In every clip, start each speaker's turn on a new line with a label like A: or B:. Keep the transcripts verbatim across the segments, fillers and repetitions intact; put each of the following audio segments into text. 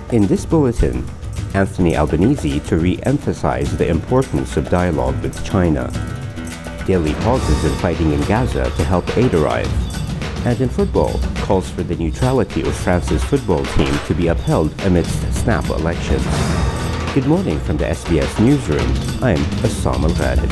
A: In this bulletin, Anthony Albanese to re-emphasize the importance of dialogue with China. Daily pauses in fighting in Gaza to help aid arrive. And in football, calls for the neutrality of France's football team to be upheld amidst snap elections. Good morning from the S B S Newsroom. I'm Assam Al-Ghalib.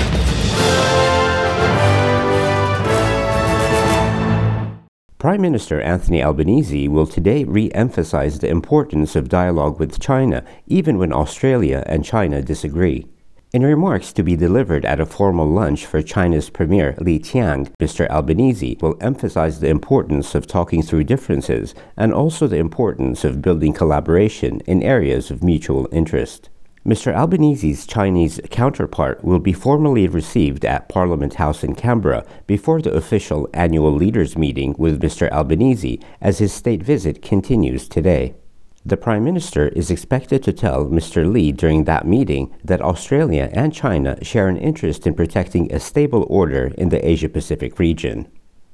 A: Prime Minister Anthony Albanese will today re-emphasize the importance of dialogue with China, even when Australia and China disagree. In remarks to be delivered at a formal lunch for China's Premier Li Qiang, Mister Albanese will emphasize the importance of talking through differences and also the importance of building collaboration in areas of mutual interest. Mister Albanese's Chinese counterpart will be formally received at Parliament House in Canberra before the official annual leaders meeting with Mister Albanese as his state visit continues today. The Prime Minister is expected to tell Mister Li during that meeting that Australia and China share an interest in protecting a stable order in the Asia-Pacific region.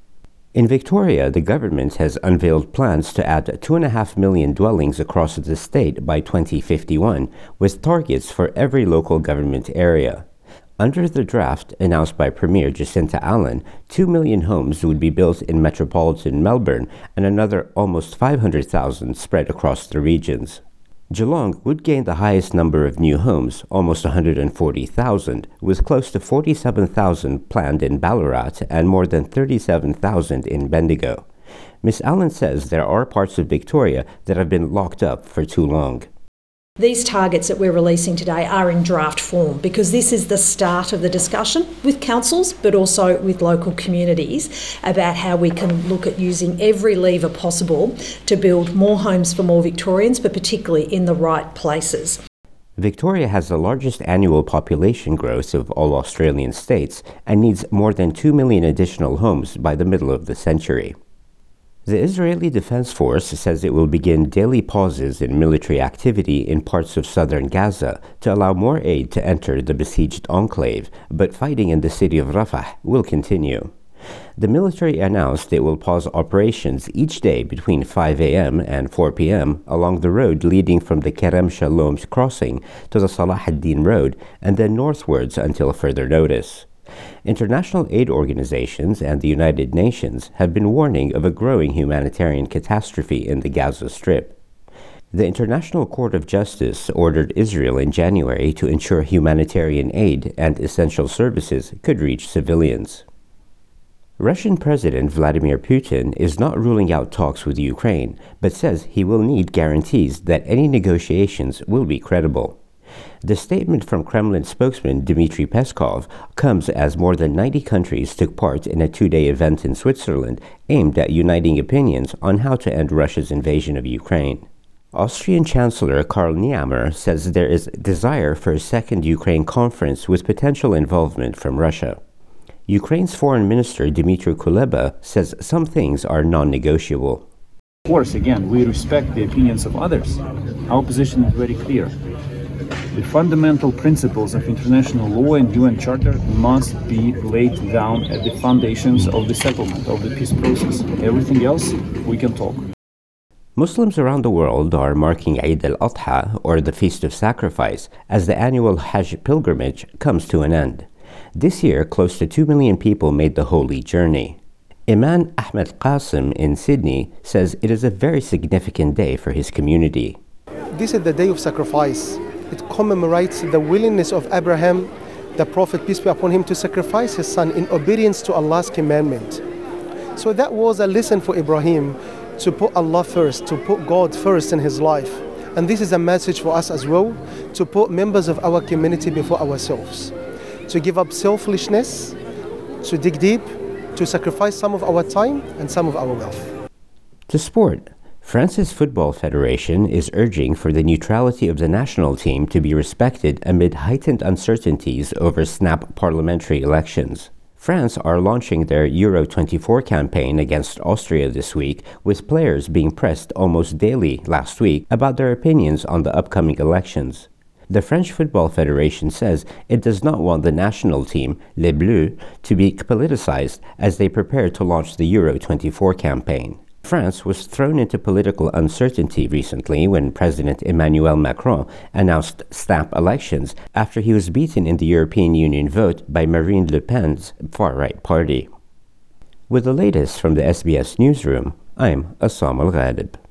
A: In Victoria, the government has unveiled plans to add two point five million dwellings across the state by twenty fifty-one, with targets for every local government area. Under the draft announced by Premier Jacinta Allen, two million homes would be built in metropolitan Melbourne and another almost five hundred thousand spread across the regions. Geelong would gain the highest number of new homes, almost one hundred forty thousand, with close to forty-seven thousand planned in Ballarat and more than thirty-seven thousand in Bendigo. Miz Allen says there are parts of Victoria that have been locked up for too long.
B: These targets that we're releasing today are in draft form because this is the start of the discussion with councils but also with local communities about how we can look at using every lever possible to build more homes for more Victorians, but particularly in the right places.
A: Victoria has the largest annual population growth of all Australian states and needs more than two million additional homes by the middle of the century. The Israeli Defense Force says it will begin daily pauses in military activity in parts of southern Gaza to allow more aid to enter the besieged enclave, but fighting in the city of Rafah will continue. The military announced it will pause operations each day between five a.m. and four p.m. along the road leading from the Kerem Shalom crossing to the Salah ad-Din Road and then northwards until further notice. International aid organizations and the United Nations have been warning of a growing humanitarian catastrophe in the Gaza Strip. The International Court of Justice ordered Israel in January to ensure humanitarian aid and essential services could reach civilians. Russian President Vladimir Putin is not ruling out talks with Ukraine, but says he will need guarantees that any negotiations will be credible. The statement from Kremlin spokesman Dmitry Peskov comes as more than ninety countries took part in a two-day event in Switzerland aimed at uniting opinions on how to end Russia's invasion of Ukraine. Austrian Chancellor Karl Nehammer says there is desire for a second Ukraine conference with potential involvement from Russia. Ukraine's Foreign Minister Dmytro Kuleba says some things are non-negotiable.
C: Of course, again, we respect the opinions of others. Our position is very clear. The fundamental principles of international law and U N Charter must be laid down at the foundations of the settlement of the peace process. Everything else, we can talk.
A: Muslims around the world are marking Eid al-Adha, or the Feast of Sacrifice, as the annual Hajj pilgrimage comes to an end. This year, close to two million people made the holy journey. Iman Ahmed Qasim in Sydney says it is a very significant day for his community.
D: This is the day of sacrifice. It commemorates the willingness of Abraham, the Prophet, peace be upon him, to sacrifice his son in obedience to Allah's commandment. So that was a lesson for Ibrahim, to put Allah first, to put God first in his life. And this is a message for us as well, to put members of our community before ourselves, to give up selfishness, to dig deep, to sacrifice some of our time and some of our wealth.
A: To sport. France's Football Federation is urging for the neutrality of the national team to be respected amid heightened uncertainties over snap parliamentary elections. France are launching their Euro twenty-four campaign against Austria this week, with players being pressed almost daily last week about their opinions on the upcoming elections. The French Football Federation says it does not want the national team, Les Bleus, to be politicized as they prepare to launch the Euro twenty-four campaign. France was thrown into political uncertainty recently when President Emmanuel Macron announced snap elections after he was beaten in the European Union vote by Marine Le Pen's far-right party. With the latest from the S B S newsroom, I'm Assam Al-Ghalib.